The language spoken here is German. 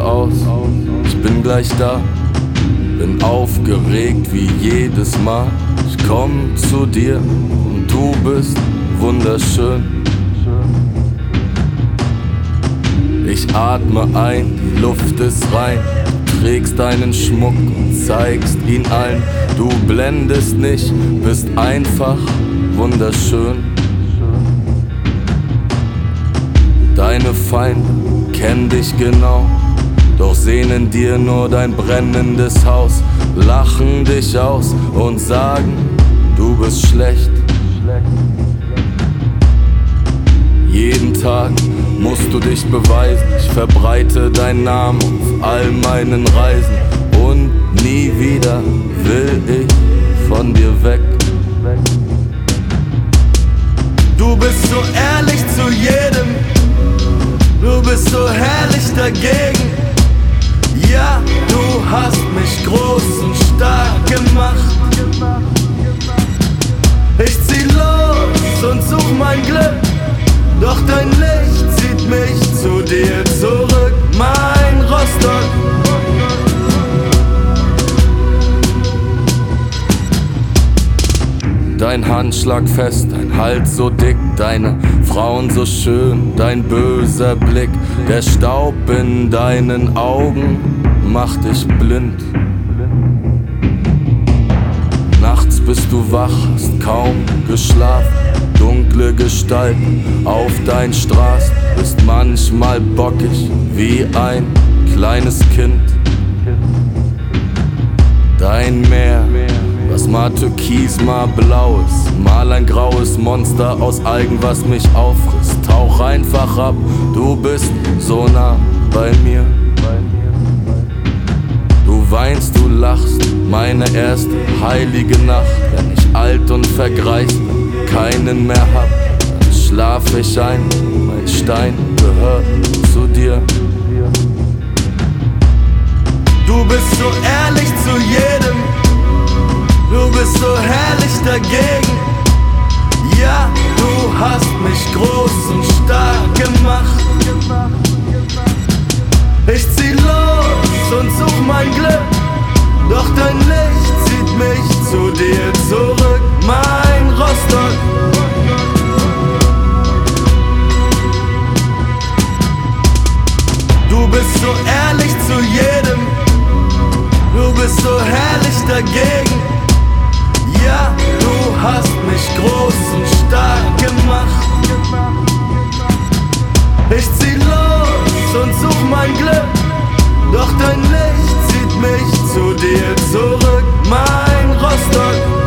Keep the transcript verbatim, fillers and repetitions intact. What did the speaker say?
aus, ich bin gleich da. Bin aufgeregt wie jedes Mal. Ich komm zu dir und du bist wunderschön. Ich atme ein, die Luft ist rein. Du trägst deinen Schmuck und zeigst ihn allen. Du blendest nicht, bist einfach wunderschön. Deine Feinde kennen dich genau, doch sehnen dir nur dein brennendes Haus. Lachen dich aus und sagen, du bist schlecht. Jeden Tag musst du dich beweisen. Ich verbreite deinen Namen auf all meinen Reisen. Und nie wieder will ich von dir weg. Du bist so ehrlich zu jedem, du bist so herrlich dagegen. Ja, du hast mich groß und stark gemacht. Ich zieh los und such mein Glück, doch dein Licht zieht mich zu dir zurück, mein Rostock. Dein Handschlag fest, dein Hals so dick, deine Frauen so schön, dein böser Blick. Der Staub in deinen Augen macht dich blind. Nachts bist du wach, hast kaum geschlafen. Dunkle Gestalten auf deinen Straßen. Bist manchmal bockig wie ein kleines Kind. Dein Meer, was mal türkis, mal blau ist, mal ein graues Monster aus Algen, was mich auffrisst. Tauch einfach ab, du bist so nah bei mir. Du weinst, du lachst, meine erste heilige Nacht. Wenn ich alt und vergreist keinen mehr hab, dann schlaf ich ein, mein Stein gehört zu dir. Du bist so ehrlich zu jedem, du bist so herrlich dagegen. Ja, du hast mich groß und stark gemacht. Ich zieh los und such mein Glück, doch dein Licht zieht mich zu dir zurück, mein Rostock. Du bist so ehrlich zu jedem, du bist so herrlich dagegen. Ja, du hast mich groß und stark gemacht. Ich zieh los und such mein Glück, doch dein Licht zieht mich zu dir zurück, mein Rostock.